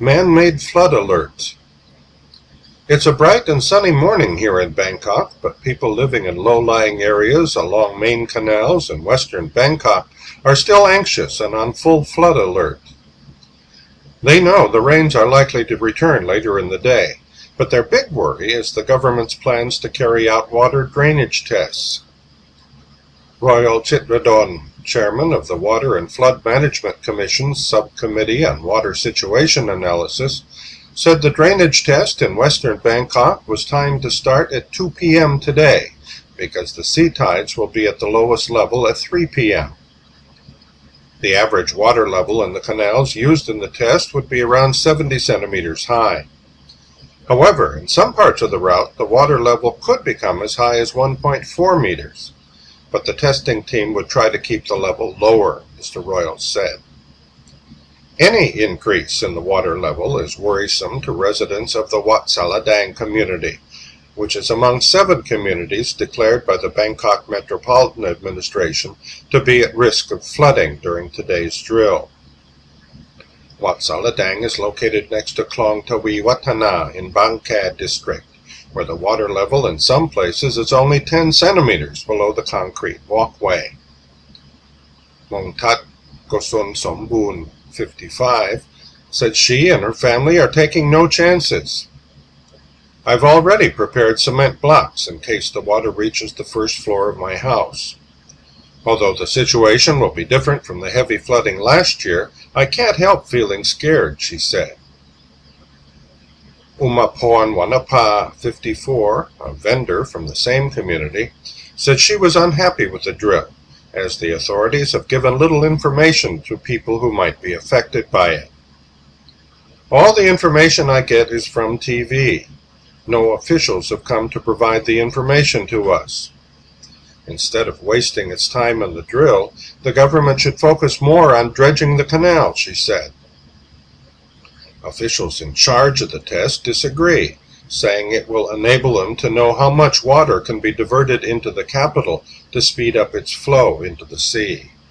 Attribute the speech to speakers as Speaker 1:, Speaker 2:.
Speaker 1: Man-made flood alert. It's a bright and sunny morning here in Bangkok, but people living in low-lying areas along main canals in western Bangkok are still anxious and on full flood alert. They know the rains are likely to return later in the day, but their big worry is the government's plans to carry out water drainage tests. Royal Chitradon, chairman of the Water and Flood Management Commission's Subcommittee on Water Situation Analysis, said the drainage test in western Bangkok was timed to start at 2 p.m. today, because the sea tides will be at the lowest level at 3 p.m. The average water level in the canals used in the test would be around 70 centimeters high. However, in some parts of the route, the water level could become as high as 1.4 meters, but the testing team would try to keep the level lower, Mr. Royal said. Any increase in the water level is worrisome to residents of the Wat Saladang community, which is among 7 communities declared by the Bangkok Metropolitan Administration to be at risk of flooding during today's drill. Wat Saladang is located next to Klong Tawi Watana in Bang Kha district, where the water level in some places is only 10 centimeters below the concrete walkway. Mongtat Gosun Sombun, 55, said she and her family are taking no chances. I've already prepared cement blocks in case the water reaches the first floor of my house. Although the situation will be different from the heavy flooding last year, I can't help feeling scared, she said. Umaporn Wanapa, 54, a vendor from the same community, said she was unhappy with the drill, as the authorities have given little information to people who might be affected by it. All the information I get is from TV. No officials have come to provide the information to us. Instead of wasting its time on the drill, the government should focus more on dredging the canal, she said. Officials in charge of the test disagree, saying it will enable them to know how much water can be diverted into the capital to speed up its flow into the sea.